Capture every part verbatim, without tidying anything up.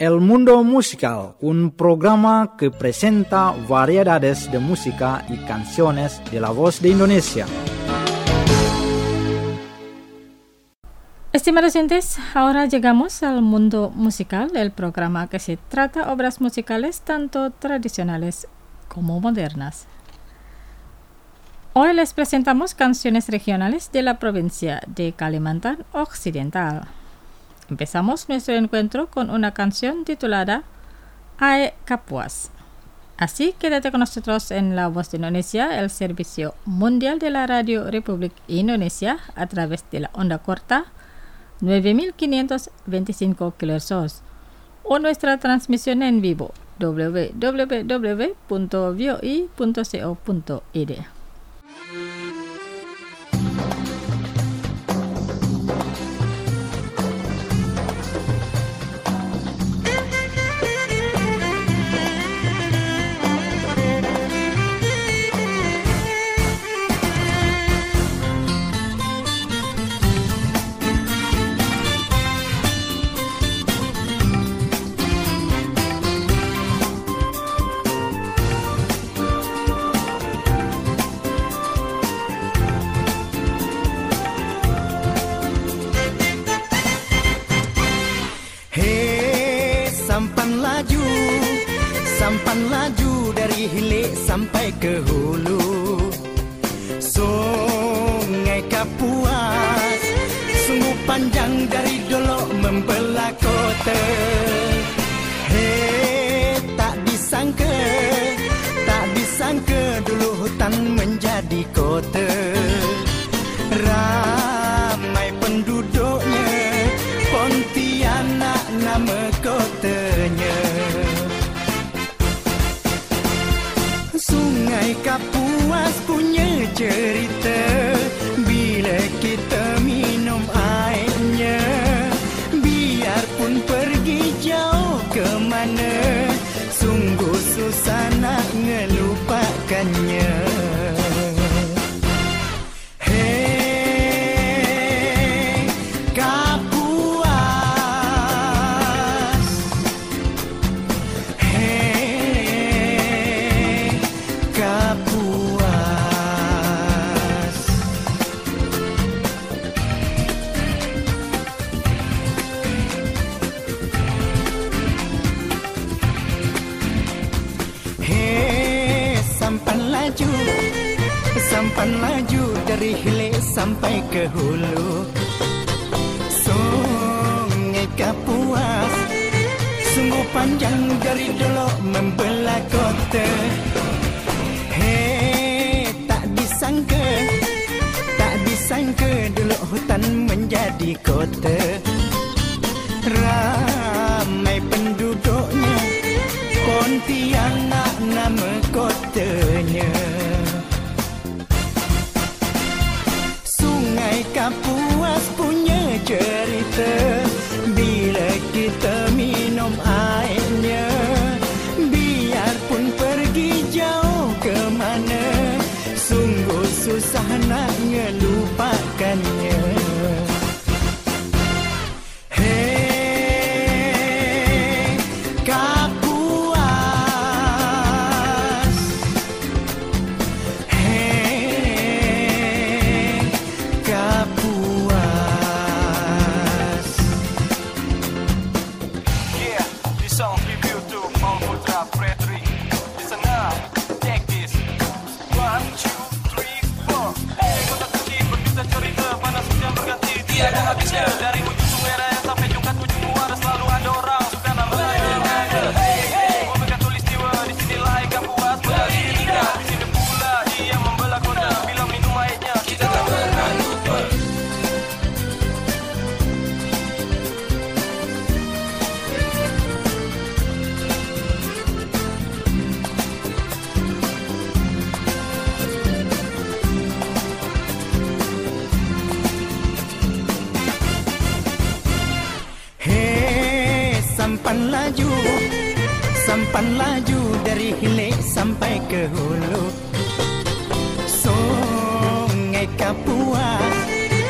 El Mundo Musical, un programa que presenta variedades de música y canciones de la voz de Indonesia. Estimados oyentes, ahora llegamos al Mundo Musical, el programa que se trata obras musicales tanto tradicionales como modernas. Hoy les presentamos canciones regionales de la provincia de Kalimantan Occidental. Empezamos nuestro encuentro con una canción titulada Ae Kapuas. Así, quédate con nosotros en La Voz de Indonesia, el servicio mundial de la Radio Republik Indonesia a través de la onda corta nueve mil quinientos veinticinco kilohertz o nuestra transmisión en vivo doble u doble u doble u punto v o i punto co punto i d. Sampan laju dari hilir sampai ke hulu, Sungai Kapuas sungguh panjang dari Dolok membelah kota. Hei, tak disangka, tak disangka dulu hutan menjadi kota. Ramai penduduknya, Pontianak nama kotanya. Sungai Kapuas punya cerita bila kita minum airnya. Biarpun pergi jauh ke mana, sungguh susah nak ngelupakannya. Hei Kapuas, hei Kapuas. Hei, sampan laju, sampan laju dari hilir sampai ke hulu, Sungai Kapuas sungguh panjang dari Dolok membelah kota. Hei, tak disangka, tak disangka dulu hutan menjadi kota. Ramai penduduknya, Pontianak nama kotanya. Sungai Kapuas punya cerita bila kita minum airnya. Biarpun pergi jauh ke mana, sungguh susah nak ngelupakannya. Hei Kapuas, hei Kapuas. Yeah, this song tribute to Paul Putra Frederick. Listen up, take this. One, two, three, four. Hey, kota kecil berjuta cerita, panas hujan berganti tiada habisnya. Dari ujung sungai raya sampai jungkat ujung muara selalu ada orang suka namanya ada. Hey, hey, Omega tulistiwa di sini lahir Kapuas berdiri tinggal. Di sini pula ia membelah kota. Bila minum airnya kita tak pernah lupa. Hei, sampan laju, sampan laju dari hilir sampai ke hulu, Sungai Kapuas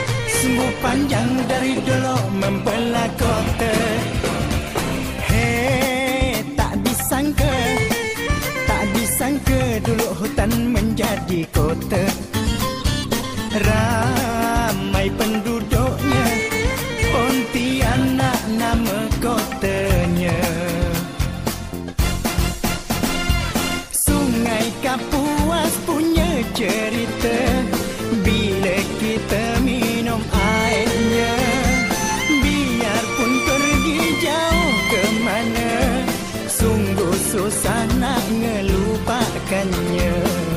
sungguh panjang dari Dolok membelah kota. Hei kota. Ramai penduduknya, Pontianak nama kotanya. Sungai Kapuas punya cerita bila kita minum airnya. Biarpun pergi jauh ke mana, sungguh susah nak ngelupakannya.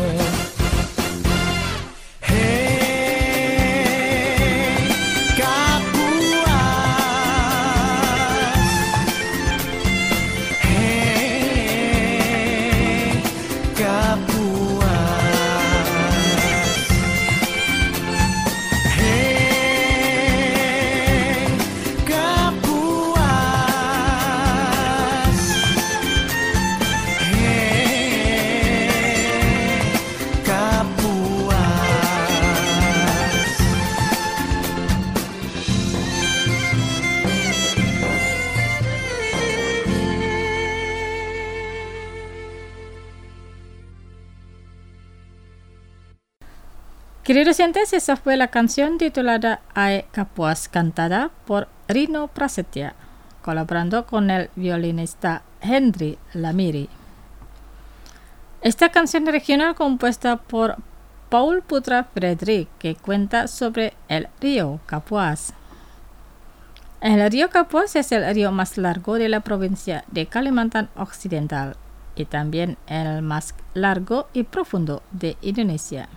Queridos oyentes, esa fue la canción titulada Ae Kapuas, cantada por Rino Prasetya, colaborando con el violinista Henry Lamiri. Esta canción regional compuesta por Paul Putra Fredrik, que cuenta sobre el río Kapuas. El río Kapuas es el río más largo de la provincia de Kalimantan Occidental y también el más largo y profundo de Indonesia.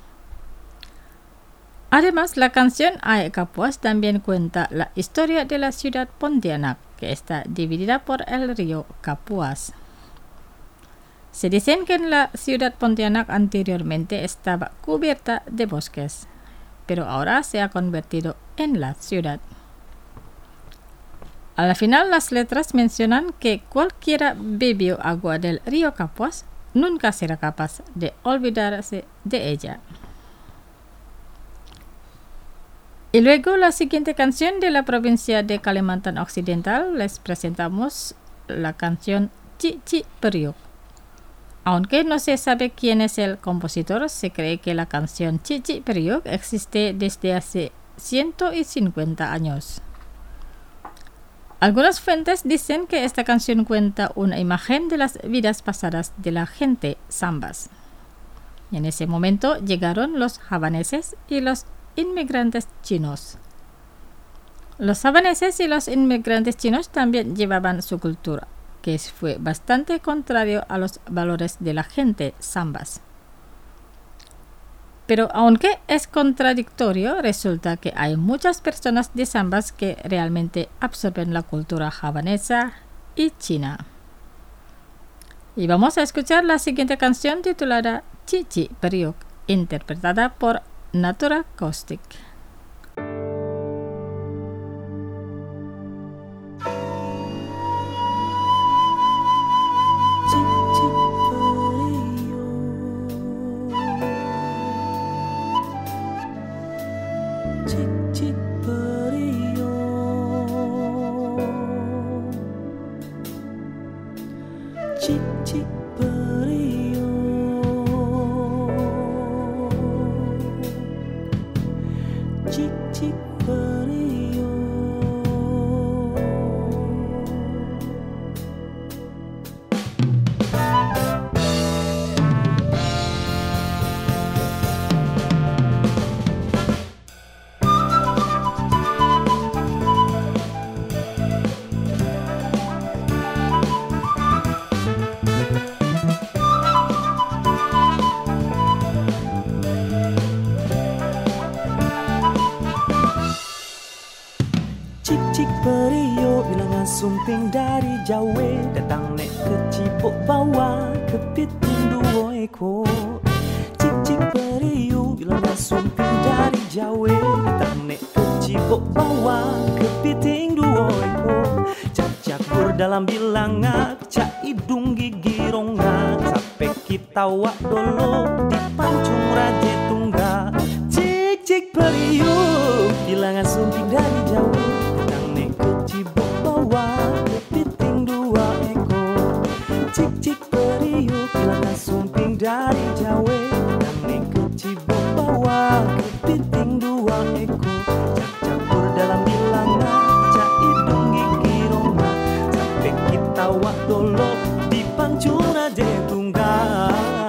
Además, la canción Ae Kapuas también cuenta la historia de la ciudad Pontianak, que está dividida por el río Kapuas. Se dice que en la ciudad Pontianak anteriormente estaba cubierta de bosques, pero ahora se ha convertido en la ciudad. Al final, las letras mencionan que cualquiera bebió agua del río Kapuas nunca será capaz de olvidarse de ella. Y luego la siguiente canción de la provincia de Kalimantan Occidental, les presentamos la canción Cik Cik Periuk. Aunque no se sabe quién es el compositor, se cree que la canción Cik Cik Periuk existe desde hace ciento cincuenta años. Algunas fuentes dicen que esta canción cuenta una imagen de las vidas pasadas de la gente Sambas. Y en ese momento llegaron los javaneses y los inmigrantes chinos. Los javaneses y los inmigrantes chinos también llevaban su cultura, que fue bastante contrario a los valores de la gente Sambas. Pero aunque es contradictorio, resulta que hay muchas personas de Sambas que realmente absorben la cultura javanesa y china. Y vamos a escuchar la siguiente canción titulada Cik Cik Periuk, interpretada por Natura Caustic. Sumping dari Jawa datang nek ke Cipok bawa kepiting dua ekor. Cik cik periuk bila sumping dari Jawa datang nek ke Cipok bawa kepiting dua ekor. Cak cakur dalam bilangan, cak hidung gigi rongga, sampai kita wak dolo di pancung raja tunggal. Cik cik periuk bilangan sumping dari Jawa datang nek ke Cipok kepiting dua ekor. Cik cik periuk bilangan sumping dari Jawa datang nek ke kita wak dolo di pancura je tunggal.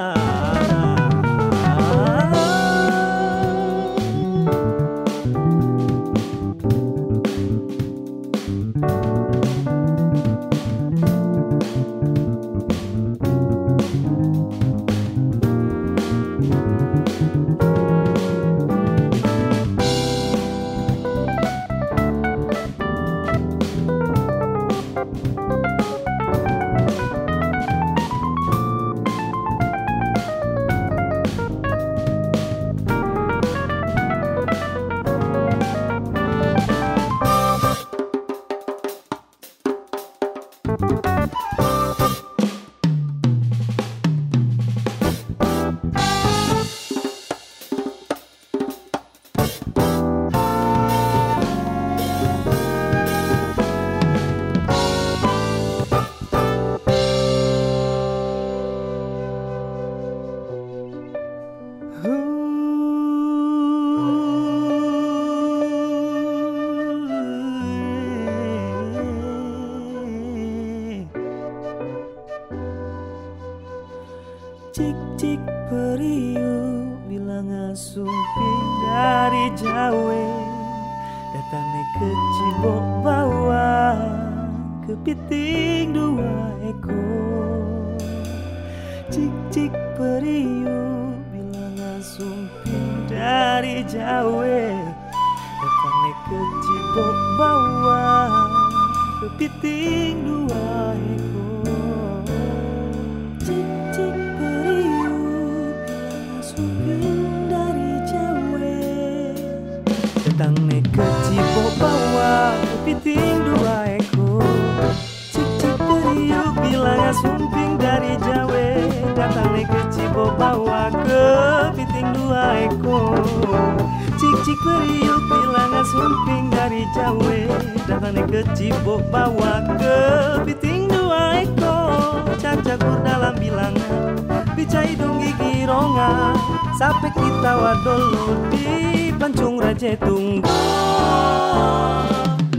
Cik-cik periuk bilang sumping dari Jawa, datangnya ke Cibok bawa kepiting dua ekor. Cik-cik periuk bilang sumping dari Jawa, datangnya ke Cibok bawa kepiting dua ekor. Cik-cik datangnya ke Cibok bawa kepiting dua ekor. Cik-cik periuk bilang sumping dari Jawa, datangnya ke Cibok bawa kepiting dua ekor. Cik-cik periuk bilang sumping dari Jawa, datangnya ke Cibok bawa kepiting dua ekor. Cacakur dalam bilangan, bicai dong gigi ronga, sampai kita wadolo di pancung raja tunggal.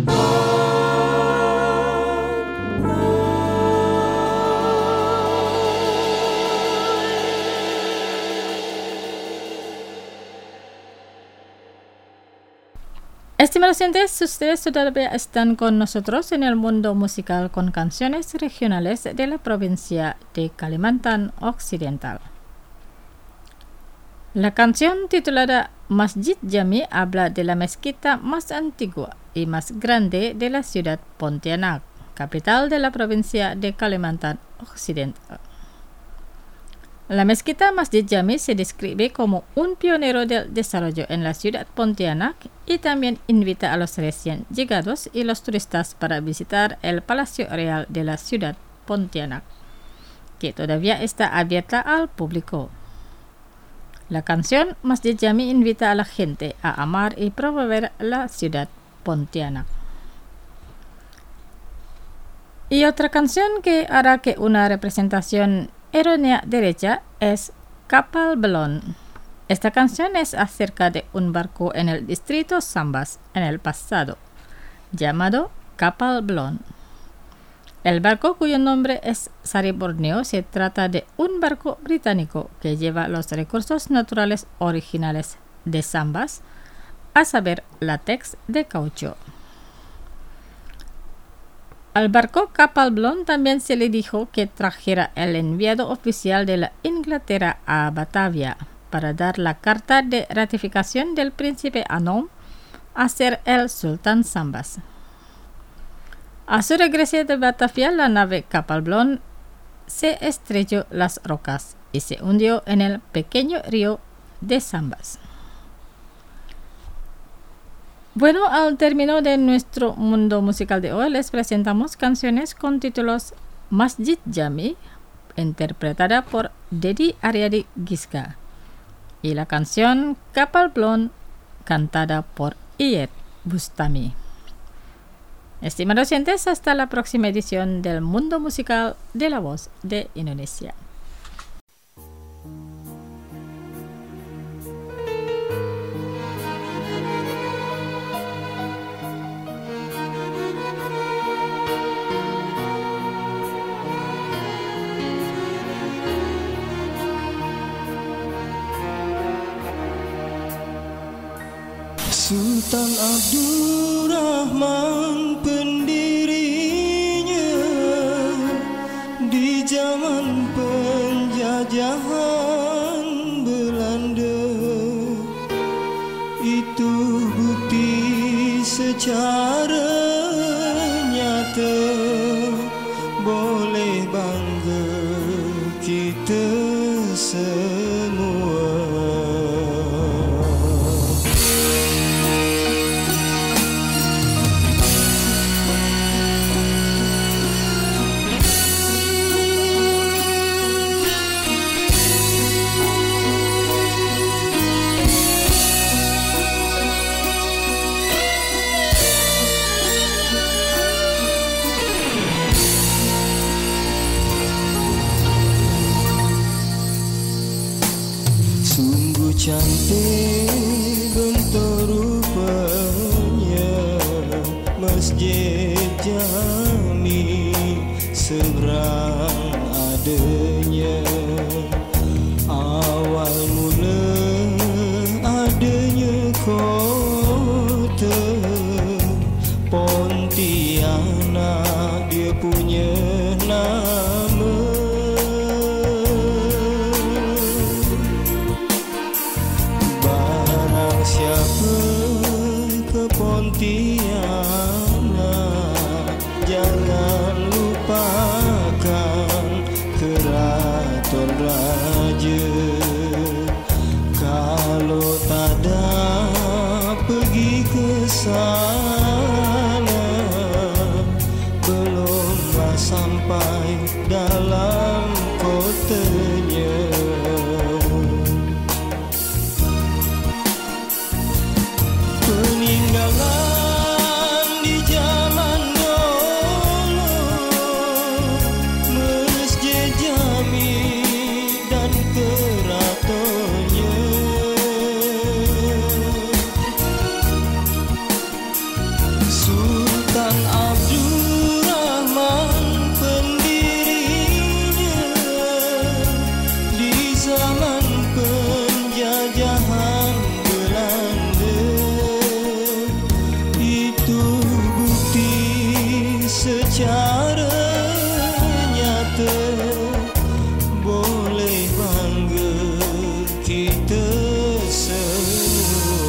Estimados oyentes, ustedes todavía están con nosotros en el mundo musical con canciones regionales de la provincia de Kalimantan Occidental. La canción titulada Masjid Jami habla de la mezquita más antigua y más grande de la ciudad Pontianak, capital de la provincia de Kalimantan Occidental. La mezquita Masjid Jami se describe como un pionero del desarrollo en la ciudad Pontianak y también invita a los recién llegados y los turistas para visitar el Palacio Real de la ciudad Pontianak, que todavía está abierta al público. La canción Masjid Jami invita a la gente a amar y promover la ciudad Pontianak. Y otra canción que hará que una representación errónea derecha es Kapal Belon. Esta canción es acerca de un barco en el distrito Sambas en el pasado, llamado Kapal Belon. El barco, cuyo nombre es Sari Borneo, se trata de un barco británico que lleva los recursos naturales originales de Sambas, a saber, látex de caucho. Al barco Kapal Belon también se le dijo que trajera el enviado oficial de la Inglaterra a Batavia para dar la carta de ratificación del príncipe Anom a ser el sultán Sambas. A su regreso de Batavia, la nave Kapal Belon se estrelló las rocas y se hundió en el pequeño río de Sambas. Bueno, al término de nuestro mundo musical de hoy, les presentamos canciones con títulos Masjid Jami, interpretada por Dedi Aryadi Giska, y la canción Kapal Belon, cantada por Iyet Bustami. Estimados oyentes, hasta la próxima edición del Mundo Musical de la Voz de Indonesia. Sultan Abdurrahman pendirinya di zaman penjajahan Belanda. Itu bukti secara nyata, boleh bangga kita semua. Sungguh cantik bentuk rupanya Masjid Jami seberang adanya. Awal mula adanya kota Pontianak, dia punya nama. Siapa ke Pontianak, jangan lupakan keraton raja. Kalau tak ada pergi ke sana, belumlah sampai dalam kotanya. Peninggalan di zaman dulu, Masjid Jami dan keratonnya. Sultan Abdurrahman pendirinya di zaman penjajahan Belanda. Itu bukti secara nyata, boleh bangga kita semua.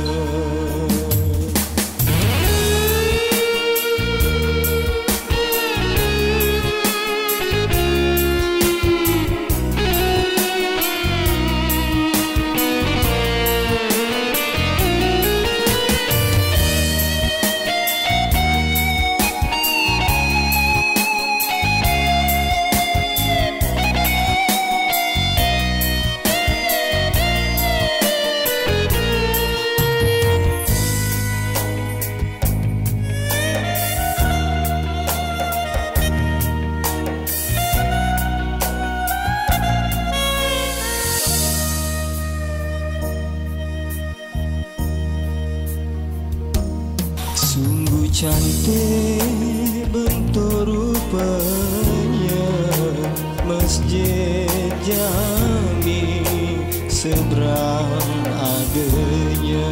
Sungguh cantik bentuk rupanya Masjid Jami seberang adanya.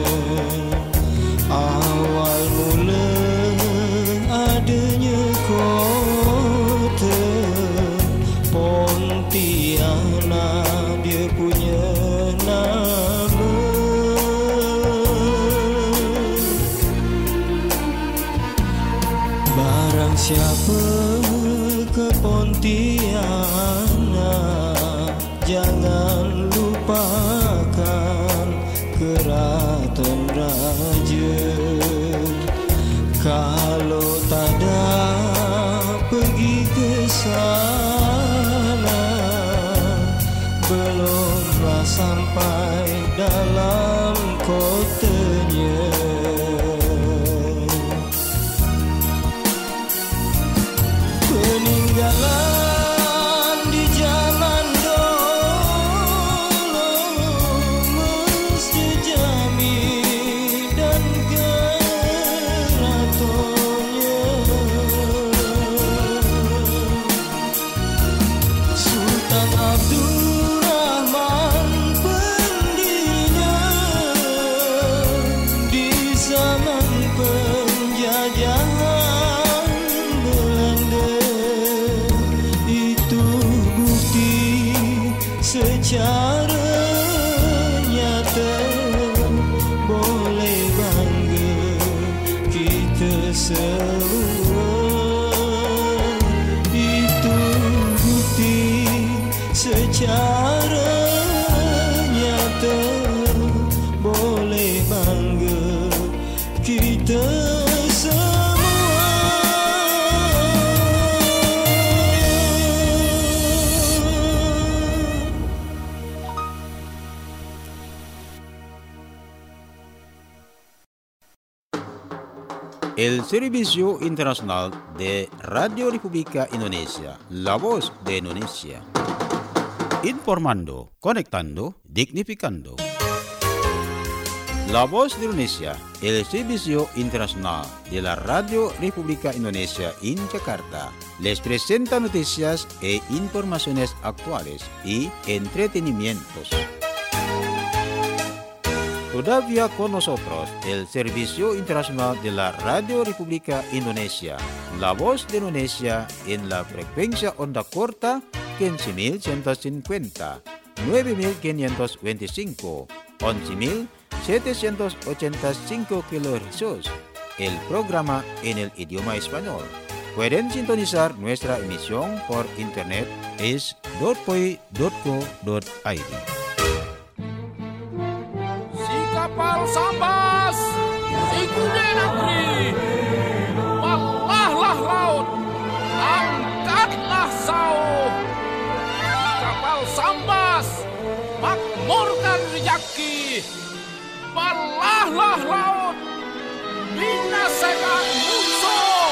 Awal mula adanya kota Pontianak, dia punya nama. Barang siapa ke Pontianak, jangan lupakan keraton raja. Kalau tak ada pergi ke sana, belumlah sampai dalam kotanya. Peninggalan di zaman dulu, Masjid Jami dan keratonnya. Sultan Abdurrahman pendirinya secara nyata boleh bangga kita El Servicio Internacional de Radio República Indonesia, La Voz de Indonesia. Informando, conectando, dignificando. La Voz de Indonesia, el Servicio Internacional de la Radio República Indonesia en Jakarta, les presenta noticias e informaciones actuales y entretenimientos. Todavía con nosotros el Servicio Internacional de la Radio República Indonesia, La Voz de Indonesia en la frecuencia onda corta quince mil ciento cincuenta, nueve mil quinientos veinticinco, once mil setecientos ochenta y cinco kilohercios. El programa en el idioma español. Pueden sintonizar nuestra emisión por internet es dot p o i dot co dot i d. Kapal Sambas, si kuda negeri, balahlah laut, angkatlah sauh. Kapal Sambas, makmurkan rejeki, balahlah laut, binasakan musuh.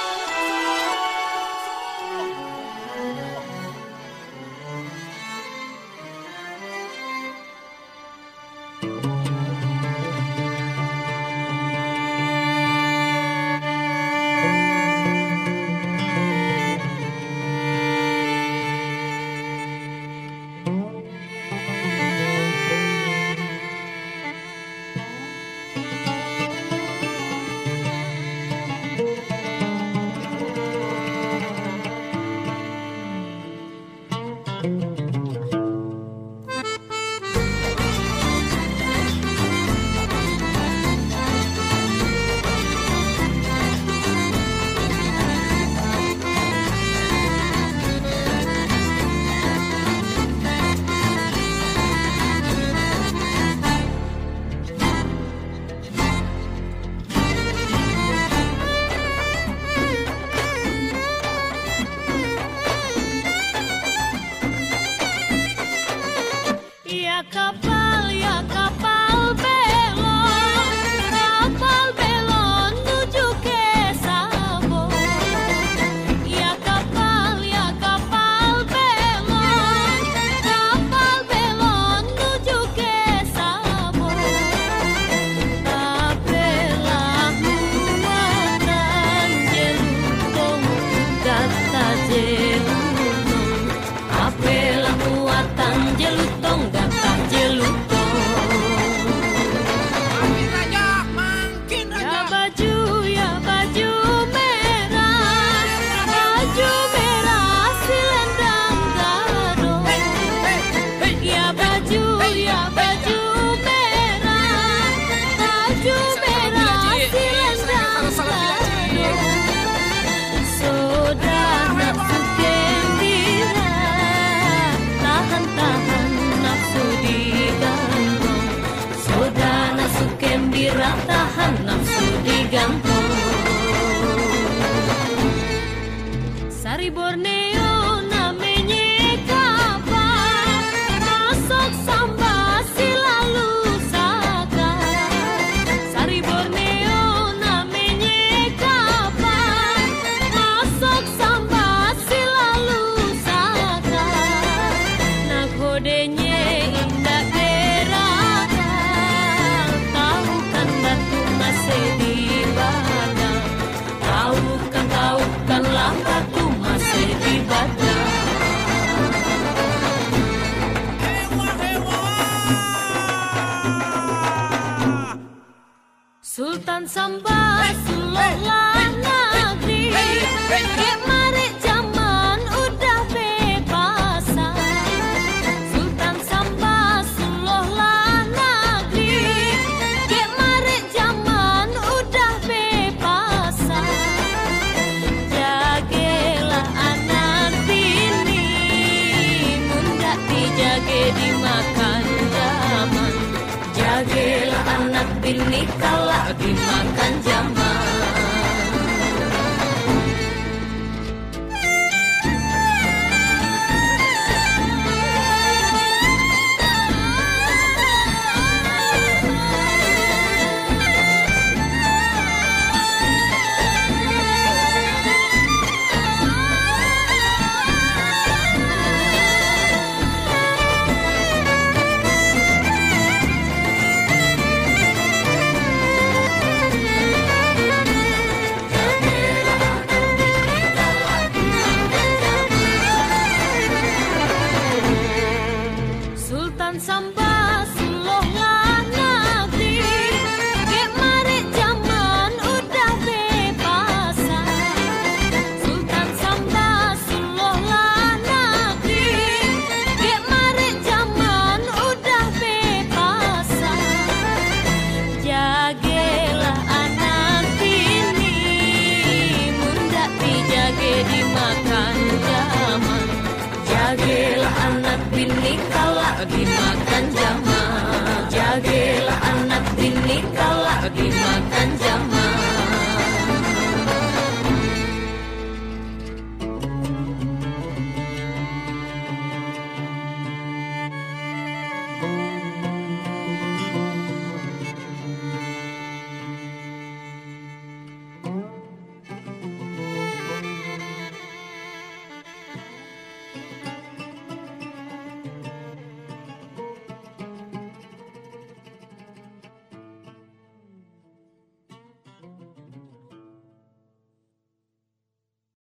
Sari Borneo namanya kapal, masuk Sambas lalu Saka. Sari Borneo namanya kapal, masuk Sambas lalu Saka. Nakodenya indah gerakan, tahu kan batu masih di badan. Tahu kan tahu kan lah batu masih di badan. Sultan Sambas sulahlah negeri, kemarin zaman udah bebasan. Sultan Sambas sulahlah negeri, kemarin zaman udah bebasan. Jagelah anak bini, mundak di bini kalak dimakan zaman. Sultan Sambas loh lanagri, gek marek zaman udah bebasan. Sultan Sambas loh lanagri, gek marek zaman udah bebasan. Jagelah anak ini, mundak dijage dimakan zaman. Jagelah anak bini kalak dimakan